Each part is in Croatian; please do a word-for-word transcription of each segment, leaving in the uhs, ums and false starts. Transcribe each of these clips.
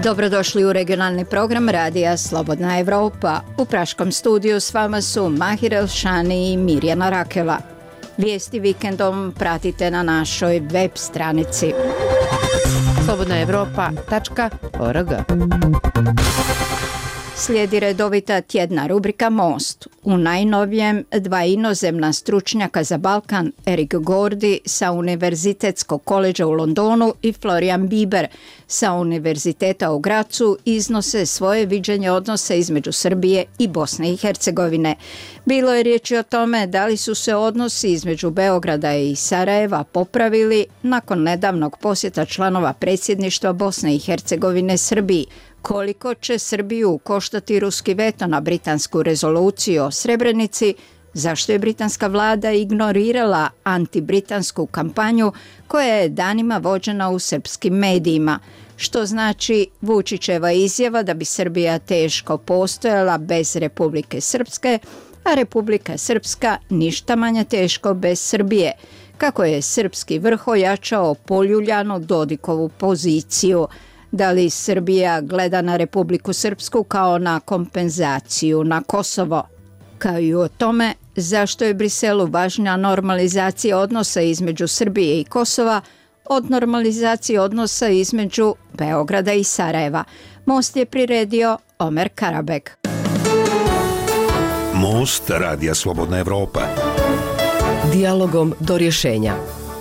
Dobrodošli u regionalni program Radija Slobodna Evropa. U praškom studiju s vama su Mahir Elšani i Mirjana Rakela. Vijesti vikendom pratite na našoj web stranici slobodna evropa tačka org. Slijedi redovita tjedna rubrika Most. U najnovijem dva inozemna stručnjaka za Balkan, Erik Gordi sa Univerzitetskog koleđa u Londonu i Florian Bieber sa Univerziteta u Grazu iznose svoje viđenje odnosa između Srbije i Bosne i Hercegovine. Bilo je riječi o tome da li su se odnosi između Beograda i Sarajeva popravili nakon nedavnog posjeta članova predsjedništva Bosne i Hercegovine Srbiji. Koliko će Srbiju koštati ruski veto na britansku rezoluciju o Srebrenici, zašto je britanska vlada ignorirala antibritansku kampanju koja je danima vođena u srpskim medijima, što znači Vučićeva izjava da bi Srbija teško postojala bez Republike Srpske, a Republika Srpska ništa manje teško bez Srbije, kako je srpski vrh ojačao poljuljanu Dodikovu poziciju. Da li Srbija gleda na Republiku Srpsku kao na kompenzaciju na Kosovo? Kao i o tome zašto je Briselu važnija normalizacija odnosa između Srbije i Kosova od normalizacije odnosa između Beograda i Sarajeva. Most je priredio Omer Karabek. Most Radija Slobodna Evropa. Dijalogom do rješenja.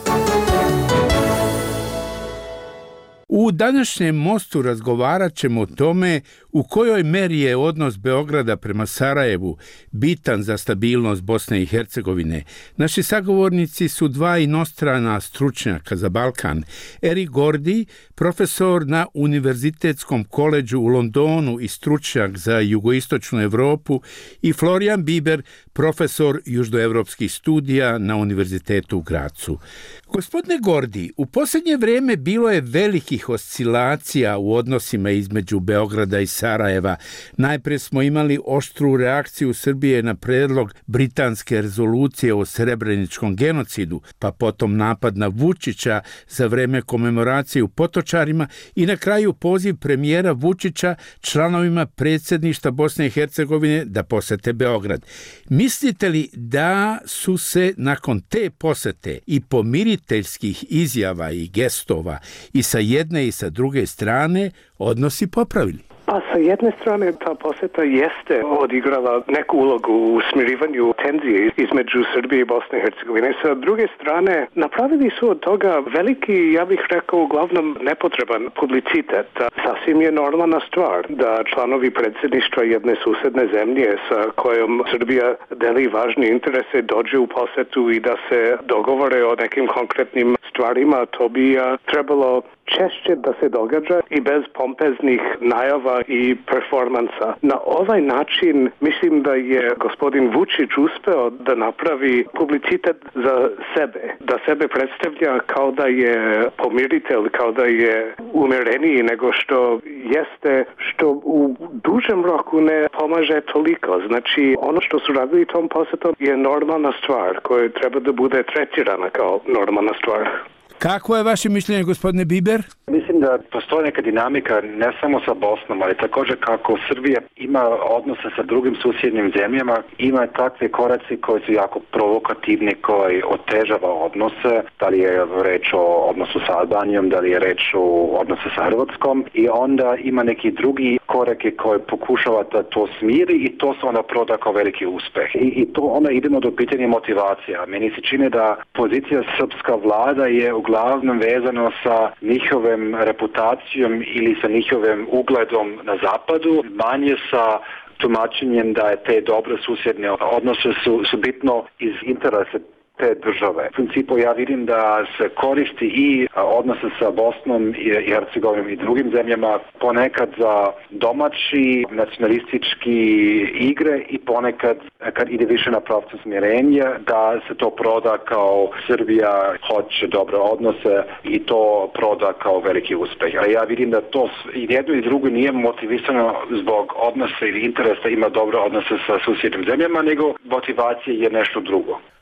U današnjem Mostu razgovarat ćemo o tome u kojoj meri je odnos Beograda prema Sarajevu bitan za stabilnost Bosne i Hercegovine. Naši sagovornici su dva inostrana stručnjaka za Balkan. Erik Gordi, profesor na Univerzitetskom koleđu u Londonu i stručnjak za jugoistočnu Europu, i Florian Bieber, profesor južnoevropskih studija na Univerzitetu u Grazu. Gospodine Gordi, u posljednje vrijeme bilo je velikih oscilacija u odnosima između Beograda i Sarajeva. Najprije smo imali oštru reakciju Srbije na predlog britanske rezolucije o srebreničkom genocidu, pa potom napad na Vučića za vrijeme komemoracije u Potočarima i na kraju poziv premijera Vučića članovima predsjedništva Bosne i Hercegovine da posete Beograd. Mislite li da su se nakon te posete i pomiriteljskih izjava i gestova i sa jedne i sa druge strane odnosi popravili? Pa sa jedne strane ta posjeta jeste odigrala neku ulogu u smirivanju tenzije između Srbije i Bosne i Hercegovine. Sa druge strane napravili su od toga veliki, ja bih rekao, uglavnom nepotreban publicitet. Sasvim je normalna stvar da članovi predsjedništva jedne susedne zemlje sa kojom Srbija deli važne interese dođe u posjetu i da se dogovore o nekim konkretnim stvarima. To bi trebalo češće da se događa i bez pompeznih najava i performansa. Na ovaj način mislim da je gospodin Vučić uspeo da napravi publicitet za sebe, da sebe predstavlja kao da je pomiritelj, kao da je umjereniji nego što jeste, što u dužem roku ne pomaže toliko. Znači, ono što su radili tom posjetom je normalna stvar koja treba da bude tretirana kao normalna stvar. Kako je vaše mišljenje, gospodine Bieber? Mislim da postoji neka dinamika ne samo sa Bosnom, ali također kako Srbija ima odnose sa drugim susjednim zemljama, ima takve koraci koji su jako provokativni, koji otežava odnose, da li je reč o odnosu sa Albanijom, da li je reč o odnosu sa Hrvatskom, i onda ima neki drugi korake koje pokušava da to smiri i to se onda proda kao veliki uspeh. I, i to onda idemo do pitanja motivacija. Meni se čini da pozicija srpska vlada je uglavnom vezano sa njihovim reputacijom ili sa njihovim ugledom na zapadu, manje sa tumačenjem da je te dobre susjedne odnose su, su bitno iz interesa te države. U principu ja vidim da se koristi i odnose sa Bosnom i Hercegovinom i drugim zemljama ponekad za domaći nacionalistički igre i ponekad kad ide više na pravcu smirenja da se to proda kao Srbija hoće dobre odnose i to proda kao veliki uspjeh. A ja vidim da to i jedno i drugo nije motivisano zbog odnosa ili interesa ima dobre odnose sa susjednim zemljama, nego motivacija je nešto drugo.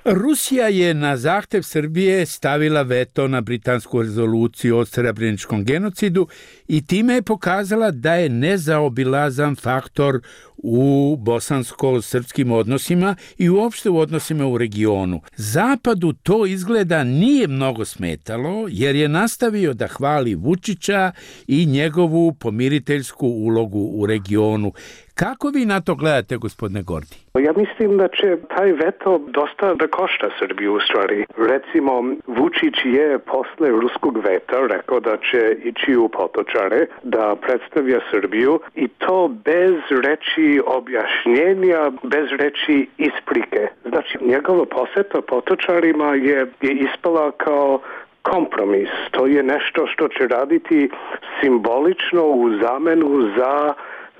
Rusija je na zahtev Srbije stavila veto na britansku rezoluciju o srebreničkom genocidu i time je pokazala da je nezaobilazan faktor u bosansko-srpskim odnosima i uopšte u odnosima u regionu. Zapadu to izgleda nije mnogo smetalo, jer je nastavio da hvali Vučića i njegovu pomiriteljsku ulogu u regionu. Kako vi na to gledate, gospodine Gordi? Ja mislim da će taj veto dosta da košta Srbiju u stvari. Recimo, Vučić je posle ruskog veta rekao da će ići u Potočare, da predstavlja Srbiju i to bez reči objašnjenja, bez reči isprike. Znači, njegova poseta Potočarima je, je ispala kao kompromis. To je nešto što će raditi simbolično u zamenu za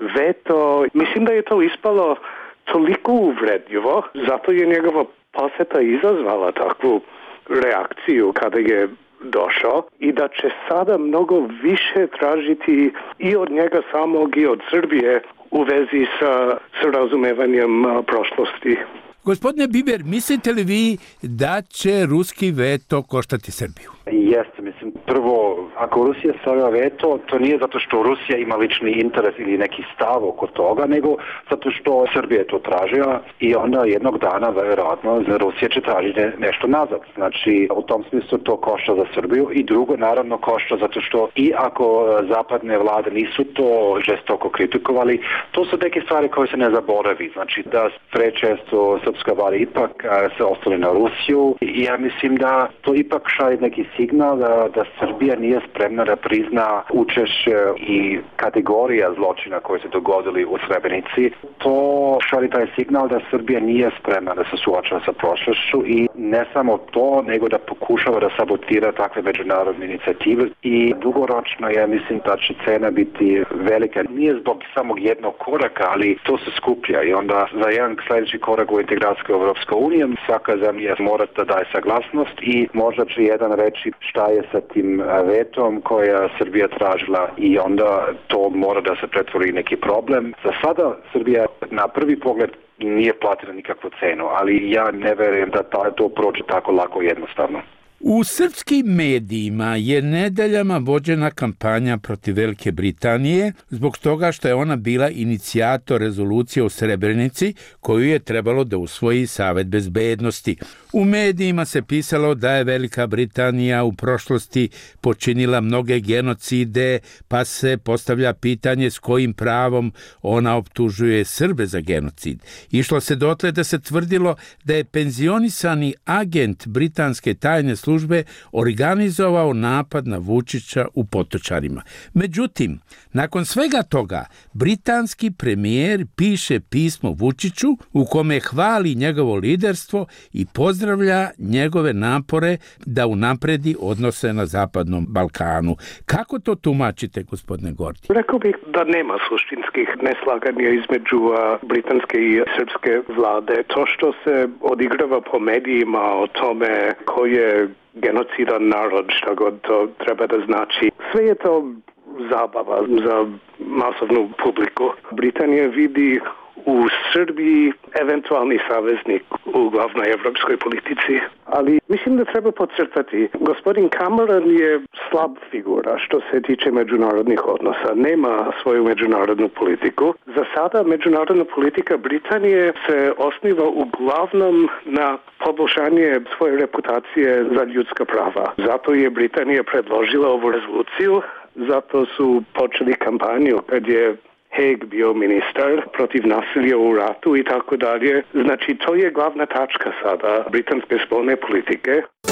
veto. Mislim da je to ispalo toliko uvredljivo, zato je njegova poseta izazvala takvu reakciju kada je došao i da će sada mnogo više tražiti i od njega samog i od Srbije u vezi sa, sa razumevanjem prošlosti. Gospodine Biber, mislite li vi da će ruski veto koštati Srbiju? Jeste, mislim, prvo, ako Rusija stavlja veto, to nije zato što Rusija ima lični interes ili neki stav oko toga, nego zato što Srbija je to tražila i onda jednog dana, vjerojatno, Rusija će tražiti nešto nazad. Znači, u tom smislu to košta za Srbiju i drugo, naravno, košta zato što i ako zapadne vlade nisu to žestoko kritikovali, to su neke stvari koje se ne zaboravi. Znači, da prečesto srpska vlada ipak se ostali na Rusiju i ja mislim da to ipak šalje neki signal da, da Srbija nije spremna da prizna učešće i kategorija zločina koje se dogodili u Srebrenici. To šalje taj signal da Srbija nije spremna da se suočava sa prošlošću i ne samo to, nego da pokušava da sabotira takve međunarodne inicijative i dugoročno ja mislim da će cena biti velika. Nije zbog samog jednog koraka, ali to se skuplja i onda za jedan sljedeći korak u integraciju Evropska unija svaka zemlja mora da daje saglasnost i možda će jedan reći šta je sa tim vetom koja Srbija tražila i onda to mora da se pretvori neki problem. Za sada Srbija na prvi pogled nije platila nikakvu cenu, ali ja ne verujem da to prođe tako lako jednostavno. U srpskim medijima je nedeljama vođena kampanja protiv Velike Britanije zbog toga što je ona bila inicijator rezolucije o Srebrenici koju je trebalo da usvoji Savet bezbednosti. U medijima se pisalo da je Velika Britanija u prošlosti počinila mnoge genocide, pa se postavlja pitanje s kojim pravom ona optužuje Srbe za genocid. Išlo se dotle da se tvrdilo da je penzionisani agent britanske tajne službe službe organizovao napad na Vučića u Potočarima. Međutim, nakon svega toga, britanski premijer piše pismo Vučiću u kome hvali njegovo liderstvo i pozdravlja njegove napore da unapredi odnose na Zapadnom Balkanu. Kako to tumačite, gospodine Gordi? Rekao bih da nema suštinskih neslaganja između britanske i srpske vlade. To što se odigrava po medijima o tome ko je genocidan narod, što god to treba da znači, sve je to zabava za masovnu publiku. Britanija vidi u Srbiji eventualni saveznik u glavnoj evropskoj politici. Ali mislim da treba podcrtati, gospodin Cameron je slab figura što se tiče međunarodnih odnosa. Nema svoju međunarodnu politiku. Za sada međunarodna politika Britanije se osniva uglavnom na poboljšanje svoje reputacije za ljudska prava. Zato je Britanija predložila ovu rezoluciju, zato su počeli kampanju kad je Hague bio ministar protiv nasilja u ratu i tako dalje. Znači, to je glavna tačka sada britanske spoljne politike.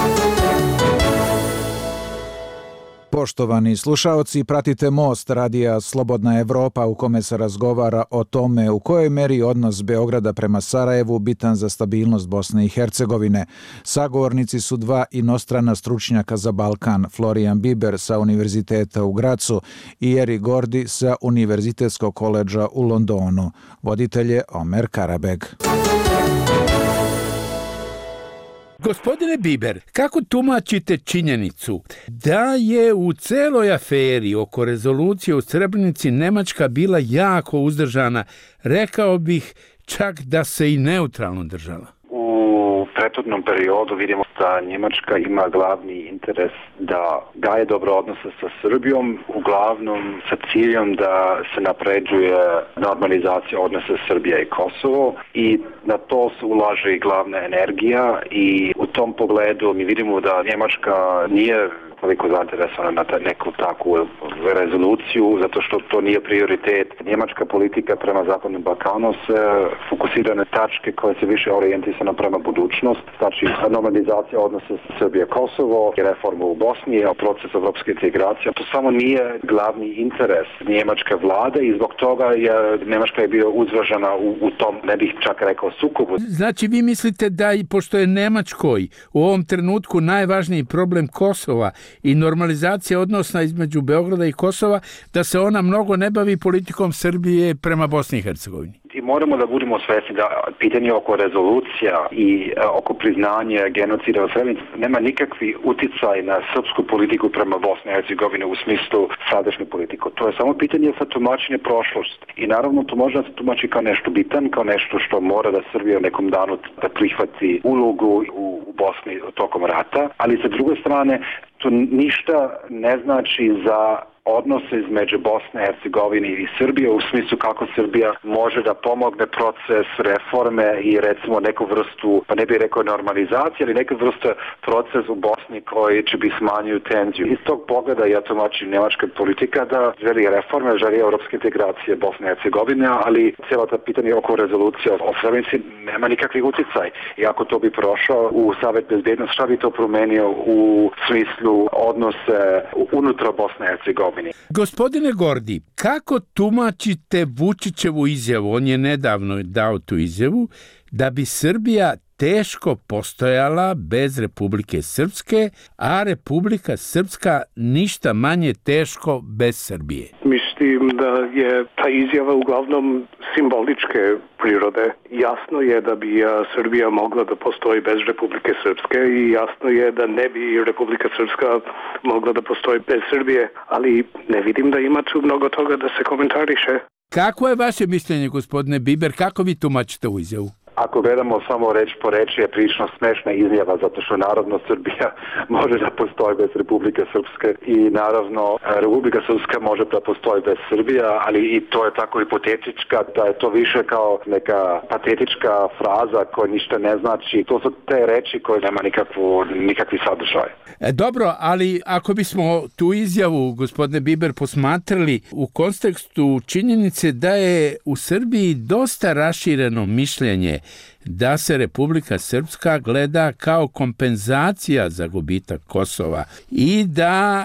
Poštovani slušaoci, pratite Most radija Slobodna Evropa u kome se razgovara o tome u kojoj meri odnos Beograda prema Sarajevu bitan za stabilnost Bosne i Hercegovine. Sagovornici su dva inostrana stručnjaka za Balkan, Florian Biber sa Univerziteta u Gracu i Erik Gordi sa Univerzitetskog koledža u Londonu. Voditelj je Omer Karabeg. Gospodine Biber, kako tumačite činjenicu da je u celoj aferi oko rezolucije u Srebrenici Nemačka bila jako uzdržana, rekao bih čak da se i neutralno držala? U prethodnom periodu vidimo da Njemačka ima glavni interes da gaje dobre odnose sa Srbijom, uglavnom sa ciljem da se napređuje normalizacija odnosa Srbije i Kosovo i na to se ulaže i glavna energija i u tom pogledu mi vidimo da Njemačka nije toliko zainteresovana na neku takvu rezoluciju, zato što to nije prioritet. Njemačka politika prema Zapadnom Balkanu se fokusira na tačke koje se više orijentisane prema budućnost, znači normalizacija odnosa Srbije Kosovo, reformu u Bosni, proces evropske integracije. To samo nije glavni interes njemačke vlade i zbog toga je Njemačka je bio uzražena u, u tom, ne bih čak rekao, sukobu. Znači vi mislite da i pošto je Nemačkoj u ovom trenutku najvažniji problem Kosova i normalizacija odnosa između Beograda i Kosova, da se ona mnogo ne bavi politikom Srbije prema Bosni i Hercegovini? I moramo da budemo svesni da pitanje oko rezolucija i e, oko priznanja genocida u Srebrenici nema nikakvi uticaj na srpsku politiku prema Bosni i Hercegovini u smislu sadašnje politiku. To je samo pitanje sa tumačenje prošlosti. I naravno to može da se tumači kao nešto bitan, kao nešto što mora da Srbija u nekom danu da prihvati ulogu u, u Bosni tokom rata, ali sa druge strane to ništa ne znači za odnose između Bosne i Hercegovine i Srbije u smislu kako Srbija može da pomogne proces reforme i recimo neku vrstu, pa ne bih rekao normalizacije, ali neku vrstu proces u Bosni koji će bi smanjio tenziju. Iz tog pogleda ja tumačim njemačka politika da želi reforme, želi evropske integracije Bosne i Hercegovine, ali cijela ta pitanje oko rezolucija o Srebrenici nema nikakvih uticaj. I ako to bi prošao u Savet bezbednosti, šta bi to promenio u smislu odnose unutra Bosne i Hercegovine? Gospodine Gordi, kako tumačite Vučićevu izjavu, on je nedavno dao tu izjavu, da bi Srbija teško postojala bez Republike Srpske, a Republika Srpska ništa manje teško bez Srbije? Mislim da je ta izjava uglavnom simboličke prirode. Jasno je da bi Srbija mogla da postoji bez Republike Srpske i jasno je da ne bi Republika Srpska mogla da postoji bez Srbije, ali ne vidim da ima tu mnogo toga da se komentariše. Kako je vaše mišljenje, gospodine Biber, kako vi tumačite u izjavu? Ako gledamo samo reč po reči je prilično smešna izjava, zato što naravno Srbija može da postoji bez Republike Srpske i naravno Republika Srpska može da postoji bez Srbija, ali i to je tako hipotetička, da je to više kao neka patetička fraza koja ništa ne znači. To su te reči koje nema nikakvu, nikakvi sadržaj. E, dobro, ali ako bismo tu izjavu, gospodine Biber, posmatrali u kontekstu činjenice da je u Srbiji dosta rašireno mišljenje da se Republika Srpska gleda kao kompenzacija za gubitak Kosova i da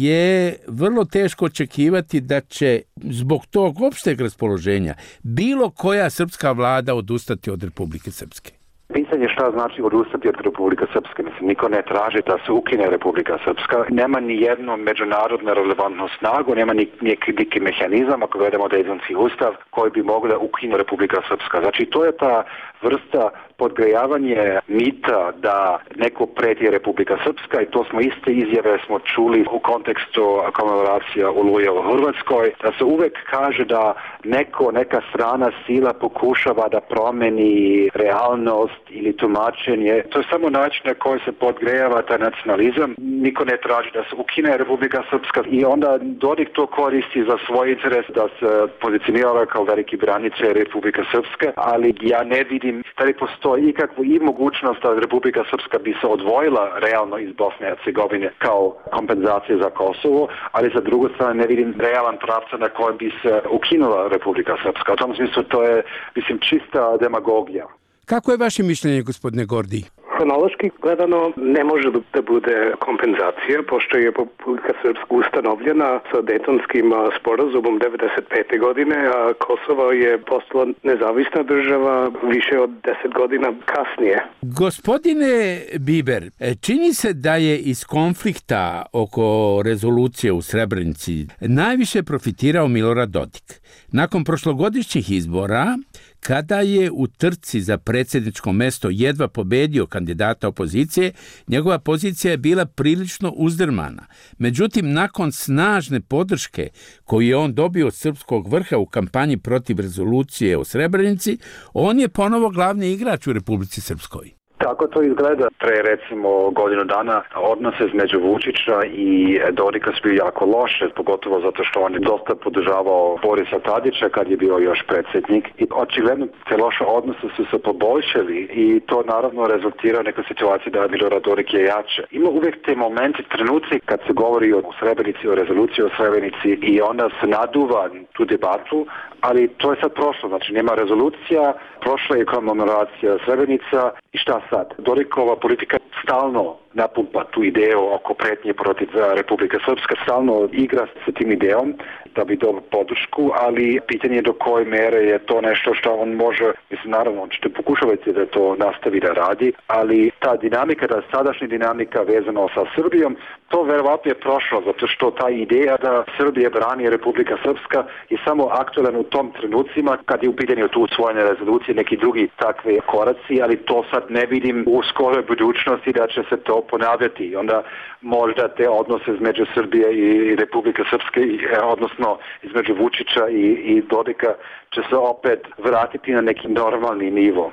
je vrlo teško očekivati da će zbog tog opšteg raspoloženja bilo koja srpska vlada odustati od Republike Srpske. Pitanje šta znači odustati od Republike Srpske. Mislim, niko ne traži da se ukine Republika Srpska. Nema ni jednu međunarodnu relevantnu snagu, nema ni neki mehanizam, ako gledamo Dejtonski ustav, koji bi mogla ukine Republika Srpska. Znači, to je ta vrsta podgrejavanje mita da neko preti Republika Srpska i to smo iste izjave smo čuli u kontekstu komemoracija Oluje u Hrvatskoj, da se uvek kaže da neko, neka strana sila pokušava da promeni realnost ili tumačenje. To je samo način na koji se podgrejava taj nacionalizam. Niko ne traži da se ukine Republika Srpska i onda Dodik to koristi za svoj interes da se pozicionira kao veliki branice Republika Srpske, ali ja ne vidim da li postoji ikakvu i mogućnost da Republika Srpska bi se odvojila realno iz Bosne i Hercegovine kao kompenzacija za Kosovo, ali za drugu stranu ne vidim realan pravca na kojem bi se ukinula Republika Srpska. U tom smislu to je, mislim, čista demagogija. Kako je vaše mišljenje, gospodine Gordi? Hronološki gledano ne može da bude kompenzacija, pošto je Republika Srpska ustanovljena sa Dejtonskim sporazumom devedeset pete godine, a Kosovo je postala nezavisna država više od deset godina kasnije. Gospodine Biber, čini se da je iz konflikta oko rezolucije u Srebrenici najviše profitirao Milorad Dodik. Nakon prošlogodišnjih izbora, kada je u trci za predsjedničko mesto jedva pobedio kandidata opozicije, njegova pozicija je bila prilično uzdrmana. Međutim, nakon snažne podrške koju je on dobio od srpskog vrha u kampanji protiv rezolucije o Srebrenici, on je ponovo glavni igrač u Republici Srpskoj. Kako to izgleda? Pre recimo godinu dana odnose između Vučića i Dodika su bili jako loše, pogotovo zato što on je dosta podržavao Borisa Tadića kad je bio još predsjednik. I očigledno te loše odnose su se poboljšali i to naravno rezultira u nekoj situaciji da Milorad Dodik je jače. Ima uvijek te momenti, trenuci kad se govori o Srebrenici, o rezoluciji o Srebrenici i onda se naduva tu debatu, ali to je sad prošlo, znači nema rezolucija, prošla je komemoracija Srebrenica i šta sad? Dodikova politika stalno napumpa tu ideju oko pretnje protiv Republike Srpske, stalno igra sa tim idejom da bi dobio podršku, ali pitanje je do koje mere je to nešto što on može, mislim naravno on će pokušavati da to nastavi da radi, ali ta dinamika, ta sadašnja dinamika vezana sa Srbijom, to verovatno je prošlo, zato što ta ideja da Srbija brani Republika Srpska je samo aktualan u tom trenucima kad je u pitanju tu usvojene rezolucije, neki drugi takve koraci, ali to sad ne vidim u skoroj budućnosti da će se to ponavljati i onda možda te odnose između Srbije i Republike Srpske, odnosno između Vučića i, i Dodika će se opet vratiti na neki normalni nivo.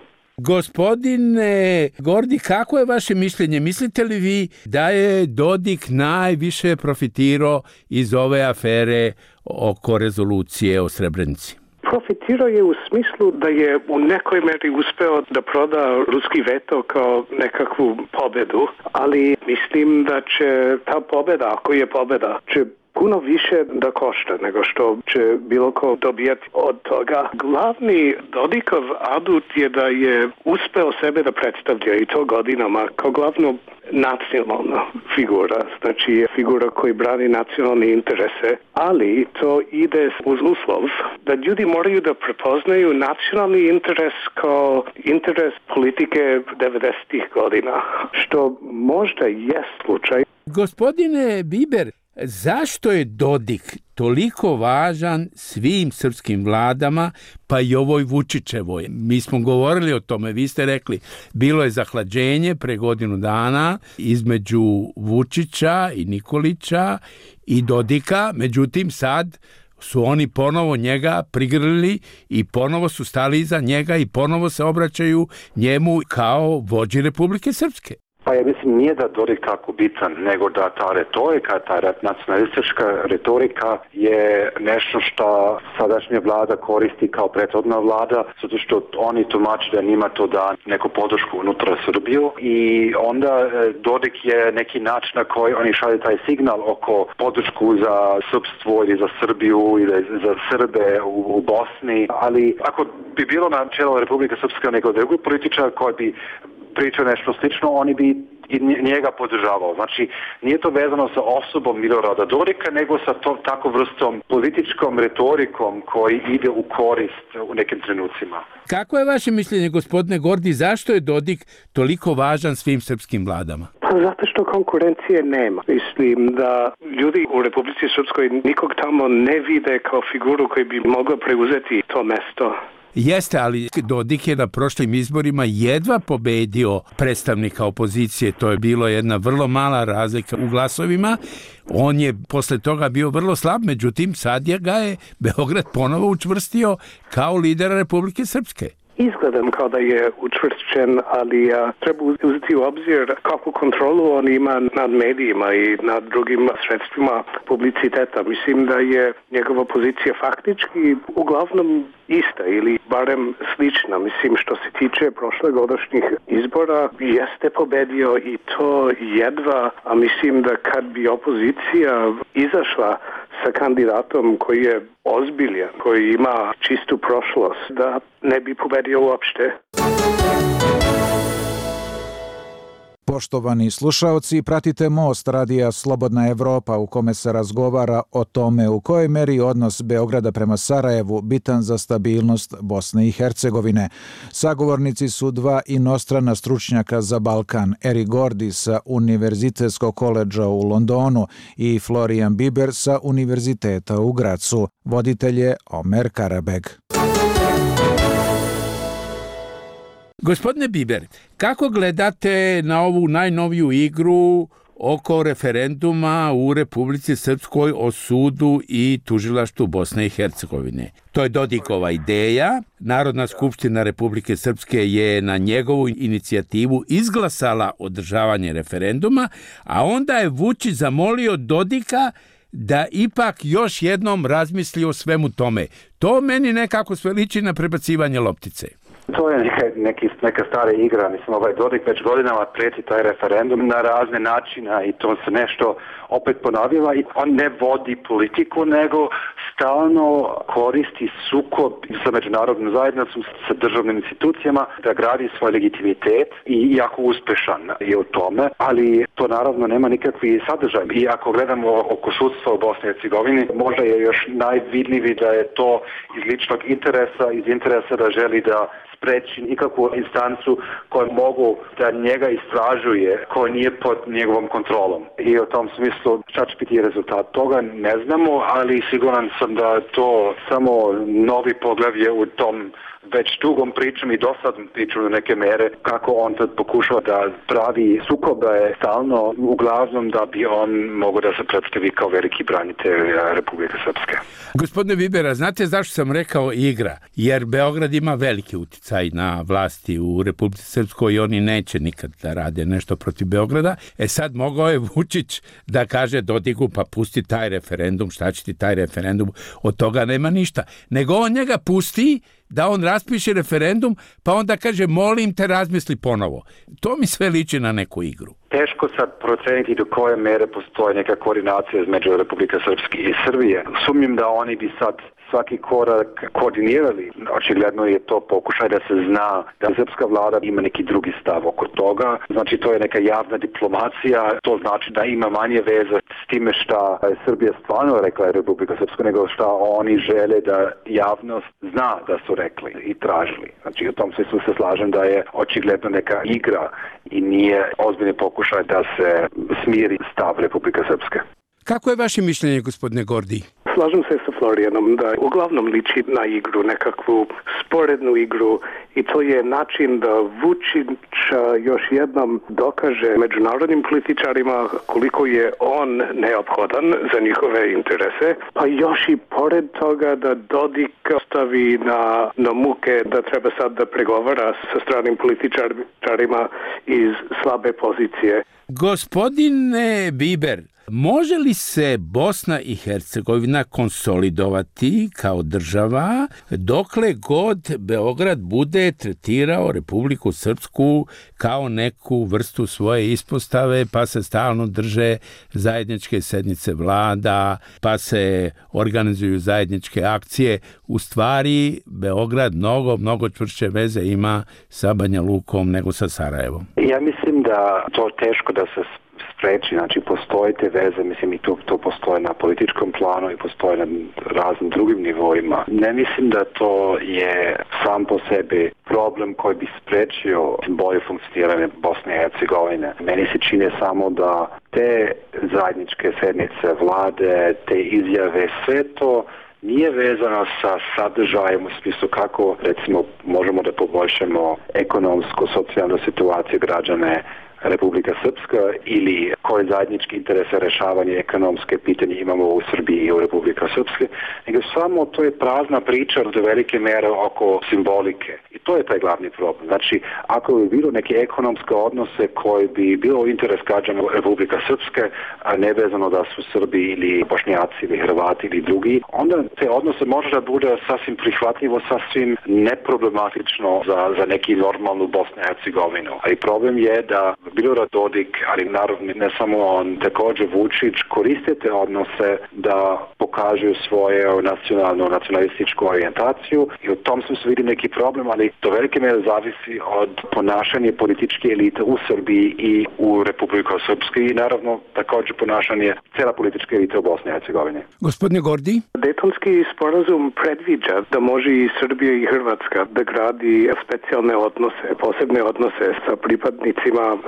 Gospodine Gordi, kako je vaše mišljenje? Mislite li vi da je Dodik najviše profitirao iz ove afere oko rezolucije o Srebrenici? Profitirao je u smislu da je u nekoj meri uspeo da proda ruski veto kao nekakvu pobedu, ali mislim da će ta pobeda, ako je pobeda, će puno više da košta nego što će bilo ko dobijati od toga. Glavni Dodikov adut je da je uspeo sebe da predstavlja i to godinama kao glavno nacionalna figura, znači figura koji brani nacionalne interese, ali to ide uz uslov da ljudi moraju da prepoznaju nacionalni interes kao interes politike devedesetih godina, što možda je slučaj. Gospodine Biber, zašto je Dodik toliko važan svim srpskim vladama, pa i ovoj Vučićevoj? Mi smo govorili o tome, vi ste rekli, bilo je zahlađenje pre godinu dana između Vučića i Nikolića i Dodika, međutim sad su oni ponovo njega prigrlili i ponovo su stali iza njega i ponovo se obraćaju njemu kao vođi Republike Srpske. Pa ja mislim nije da Dodik tako bitan, nego da ta retorika, ta nacionalistička retorika je nešto što sadašnja vlada koristi kao prethodna vlada, zato što oni tumače da njima to da neku podršku unutra Srbiju i onda Dodik je neki način na koji oni šalju taj signal oko podršku za srpstvo ili za Srbiju ili za Srbe u, u Bosni, ali ako bi bilo na čelu Republike Srpske nego drugi političar koji bi pričao nešto slično, oni bi i njega podržavao. Znači, nije to vezano sa osobom Milorada Dodika, nego sa to, tako vrstom političkom retorikom koji ide u korist u nekim trenucima. Kako je vaše mišljenje, gospodine Gordi, zašto je Dodik toliko važan svim srpskim vladama? Pa zato što konkurencije nema. Mislim da ljudi u Republici Srpskoj nikog tamo ne vide kao figuru koji bi mogla preuzeti to mesto. Jeste, ali Dodik je na prošlim izborima jedva pobedio predstavnika opozicije, to je bilo jedna vrlo mala razlika u glasovima. On je posle toga bio vrlo slab, međutim sad je ga je Beograd ponovo učvrstio kao lidera Republike Srpske. Izgledam kao da je učvršćen, ali a, treba uzeti u obzir kakvu kontrolu on ima nad medijima i nad drugim sredstvima publiciteta. Mislim da je njegova pozicija faktički uglavnom ista ili barem slična. Mislim što se tiče prošlogodišnjih izbora jeste pobedio i to jedva, a mislim da kad bi opozicija izašla sa kandidatom koji je ozbiljan, koji ima čistu prošlost, da ne bi pobedio uopšte. Poštovani slušaoci, pratite Most radija Slobodna Evropa u kome se razgovara o tome u kojoj meri odnos Beograda prema Sarajevu bitan za stabilnost Bosne i Hercegovine. Sagovornici su dva inostrana stručnjaka za Balkan, Erik Gordi sa Univerzitetskog koledža u Londonu i Florian Biber sa Univerziteta u Gracu. Voditelj je Omer Karabeg. Gospodine Biber, kako gledate na ovu najnoviju igru oko referenduma u Republici Srpskoj o sudu i tužilaštvu Bosne i Hercegovine. To je Dodikova ideja. Narodna skupština Republike Srpske je na njegovu inicijativu izglasala održavanje referenduma, a onda je Vučić zamolio Dodika da ipak još jednom razmisli o svemu tome. To meni nekako sve liči na prebacivanje loptice. To je neka, neki, neka stara igra, mislim, ovaj Dodik već godinama preti taj referendum na razne načina i to se nešto opet ponavlja i on ne vodi politiku, nego stalno koristi sukob sa međunarodnom zajednicom, sa državnim institucijama, da gradi svoj legitimitet i jako uspešan je u tome, ali to naravno nema nikakvi sadržaj. I ako gledamo oko sudstva u Bosni i Hercegovini, možda je još najvidljiviji da je to iz ličnog interesa, iz interesa da želi da spreči nikakvu instancu koju mogu da njega istražuje, koja nije pod njegovom kontrolom. I u tom smislu šta će biti rezultat toga ne znamo, ali siguran sam da to samo novi poglavlje u tom već dugom pričom i dosadnom pričom do neke mere, kako on tad pokušava da pravi sukobe stalno, uglavnom da bi on mogao da se predstavi kao veliki branitelj Republike Srpske. Gospodine Bibera, znate zašto sam rekao igra? Jer Beograd ima veliki uticaj na vlasti u Republici Srpskoj i oni neće nikad da rade nešto protiv Beograda. E sad mogao je Vučić da kaže Dodiku pa pusti taj referendum, šta će ti taj referendum, od toga nema ništa. Nego on njega pusti da on raspiše referendum, pa onda kaže molim te razmisli ponovo. To mi sve liči na neku igru. Teško sad proceniti do koje mere postoji neka koordinacija između Republike Srpske i Srbije. Sumnjam da oni bi sad svaki korak koordinirali. Očigledno je to pokušaj da se zna da srpska vlada ima neki drugi stav oko toga. Znači to je neka javna diplomacija, to znači da ima manje veze s time šta je Srbija stvarno rekla Republika Srpska, nego šta oni žele da javnost zna da su rekli i tražili. Znači u tom smislu se slažem da je očigledno neka igra i nije ozbiljni pokušaj da se smiri stav Republike Srpske. Kako je vaše mišljenje, gospodine Gordi? Slažem se sa Florijanom da uglavnom liči na igru, nekakvu sporednu igru i to je način da Vučić još jednom dokaže međunarodnim političarima koliko je on neophodan za njihove interese, pa još i pored toga da Dodik stavi na, na muke da treba sad da pregovara sa stranim političarima iz slabe pozicije. Gospodine Biber, može li se Bosna i Hercegovina konsolidovati kao država dokle god Beograd bude tretirao Republiku Srpsku kao neku vrstu svoje ispostave, pa se stalno drže zajedničke sednice vlada, pa se organizuju zajedničke akcije? U stvari, Beograd mnogo, mnogo čvršće veze ima sa Banja Lukom nego sa Sarajevom. Ja mislim da to teško da se spreči, znači postoje te veze, mislim i to, to postoje na političkom planu i postoje na raznim drugim nivoima. Ne mislim da to je sam po sebi problem koji bi sprečio bolje funkcioniranje Bosne i Hercegovine. Meni se čini samo da te zajedničke sednice vlade, te izjave, sve to nije vezano sa sadržajem u smislu kako, recimo, možemo da poboljšamo ekonomsku, socijalnu situaciju građane Republika Srpska ili koje zajednički interese rešavanje ekonomske pitanje imamo u Srbiji i u Republika Srpske, nego samo to je prazna priča do velike mere oko simbolike. I to je taj glavni problem. Znači, ako bi bilo neke ekonomske odnose koji bi bilo interes građana Republika Srpske, a ne vezano da su Srbi ili Bošnjaci ili Hrvati ili drugi, onda te odnose može da bude sasvim prihvatljivo, sasvim neproblematično za, za neki normalnu Bosnu i Hercegovinu. Ali problem je da Milorad Dodik, ali naravno ne samo on, također Vučić, koriste te odnose da pokažu svoju nacionalnu, nacionalističku orijentaciju i u tom smislu vidi neki problem, ali to velike mere zavisi od ponašanja političke elite u Srbiji i u Republiku Srpskoj i naravno također ponašanje cijela političke elite u Bosni i Hercegovini. Gospodine Gordi? Dejtonski sporazum predviđa da može i Srbija i Hrvatska da gradi specijalne odnose, posebne odnose sa pripadnicima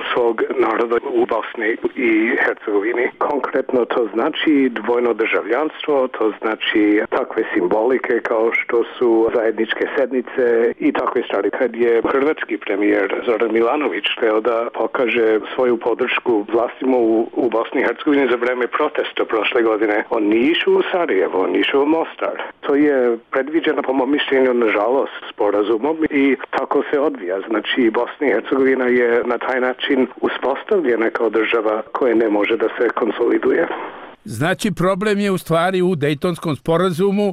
svog naroda u Bosni i Hercegovini. Konkretno to znači dvojno državljanstvo, to znači takve simbolike kao što su zajedničke sednice i takve stvari. Kad je hrvatski premijer Zoran Milanović hteo da pokaže svoju podršku vlastima u, u Bosni i Hercegovini za vreme protesta prošle godine, on nije išao u Sarajevo, on nije išao u Mostar. To je predviđeno po mom mišljenju nažalost sporazumom i tako se odvija. Znači Bosna i Hercegovina je na taj način uspostavljena kao država koja ne može da se konsoliduje. Znači problem je u stvari u Dejtonskom sporazumu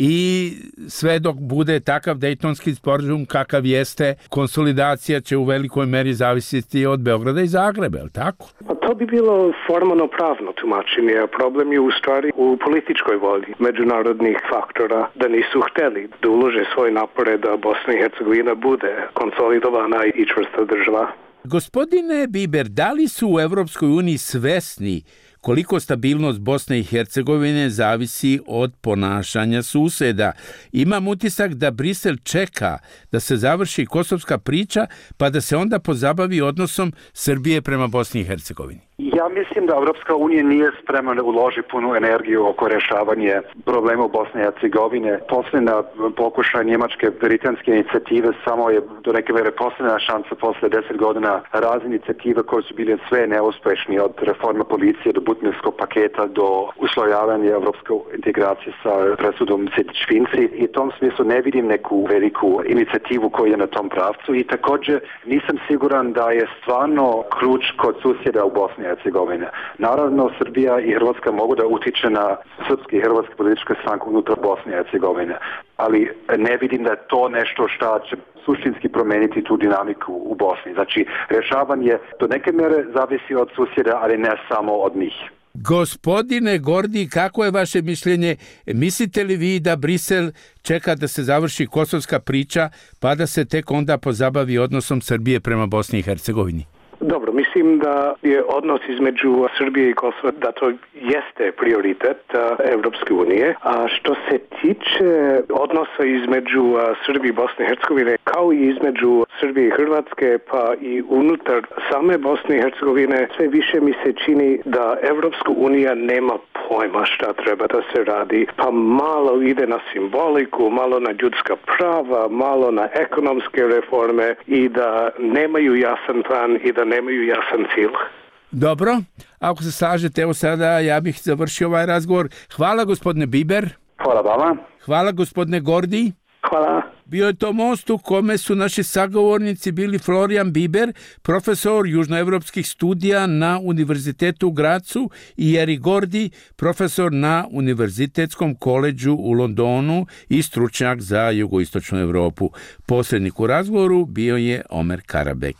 i sve dok bude takav Dejtonski sporazum kakav jeste, konsolidacija će u velikoj meri zavisiti od Beograda i Zagreba, je li tako? A to bi bilo formalno pravno tumačenje, a problem je u stvari u političkoj volji međunarodnih faktora da nisu hteli da ulože svoje napore da Bosna i Hercegovina bude konsolidovana i čvrsta država. Gospodine Biber, da li su u Evropskoj uniji svesni koliko stabilnost Bosne i Hercegovine zavisi od ponašanja suseda? Imam utisak da Brisel čeka da se završi kosovska priča pa da se onda pozabavi odnosom Srbije prema Bosni i Hercegovini. Ja mislim da Evropska unija nije spremna da uloži punu energiju oko rješavanja problema u Bosne i Hercegovine. Posljedna pokušaj njemačke britanske inicijative samo je do neke mere posljedna šansa posle deset godina razne inicijative koje su bile sve neuspešni, od reforma policije do Butinskog paketa do uslojavanja evropske integracije sa presudom Sejdić-Finci. I u tom smislu ne vidim neku veliku inicijativu koja je na tom pravcu i također nisam siguran da je stvarno ključ kod susjeda u Bosni i Hercegovine. Naravno, Srbija i Hrvatska mogu da utiče na srpske i hrvatske političke stranke unutar Bosne i Hercegovine, ali ne vidim da je to nešto što će suštinski promeniti tu dinamiku u Bosni. Znači, rješavanje do neke mere zavisi od susjeda, ali ne samo od njih. Gospodine Gordi, kako je vaše mišljenje? Mislite li vi da Brisel čeka da se završi kosovska priča pa da se tek onda pozabavi odnosom Srbije prema Bosni i Hercegovini? Dobro, mislim da je odnos između Srbije i Kosova, da to jeste prioritet Evropske unije, a što se tiče odnosa između Srbije i Bosne i Hercegovine, kao i između Srbije i Hrvatske, pa i unutar same Bosne i Hercegovine, sve više mi se čini da Evropska unija nema pojma šta treba da se radi, pa malo ide na simboliku, malo na ljudska prava, malo na ekonomske reforme i da nemaju jasan plan i da nemaju jasan cilj. Dobro, ako se slažete, evo sada ja bih završio ovaj razgovor. Hvala gospodine Biber. Hvala vama. Hvala gospodine Gordi. Hvala. Bio je to most u kome su naši sagovornici bili Florian Biber, profesor južnoevropskih studija na Univerzitetu u Gracu, i Erik Gordi, profesor na Univerzitetskom koledžu u Londonu i stručnjak za jugoistočnu Evropu. Posrednik u razgovoru bio je Omer Karabek.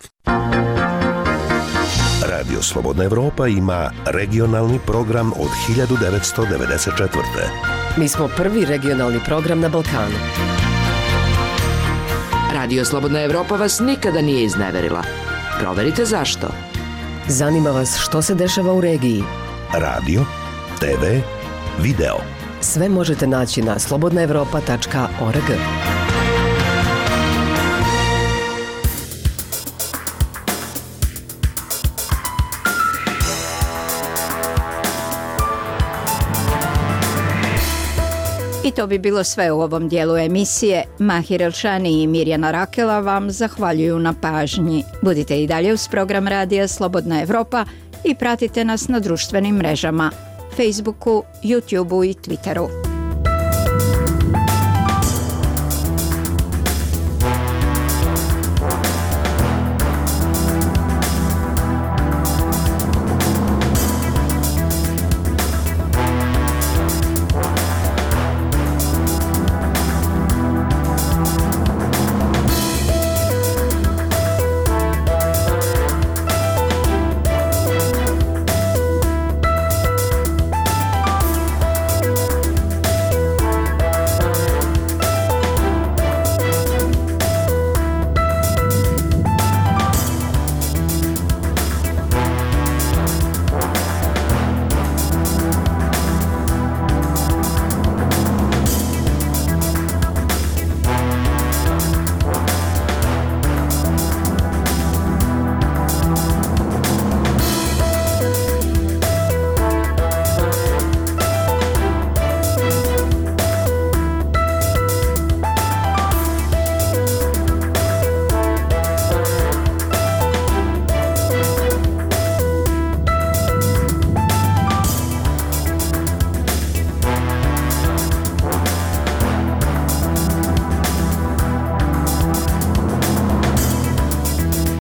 Radio Slobodna Evropa ima regionalni program od hiljadu devetsto devedeset četvrte. Mi smo prvi regionalni program na Balkanu. Radio Slobodna Evropa vas nikada nije izneverila. Proverite zašto. Zanima vas što se dešava u regiji. Radio, te ve, video. Sve možete naći na slobodna evropa tačka org. I to bi bilo sve u ovom dijelu emisije. Mahir Elšani i Mirjana Rakela vam zahvaljuju na pažnji. Budite i dalje uz program Radija Slobodna Evropa i pratite nas na društvenim mrežama, Facebooku, YouTubeu i Twitteru.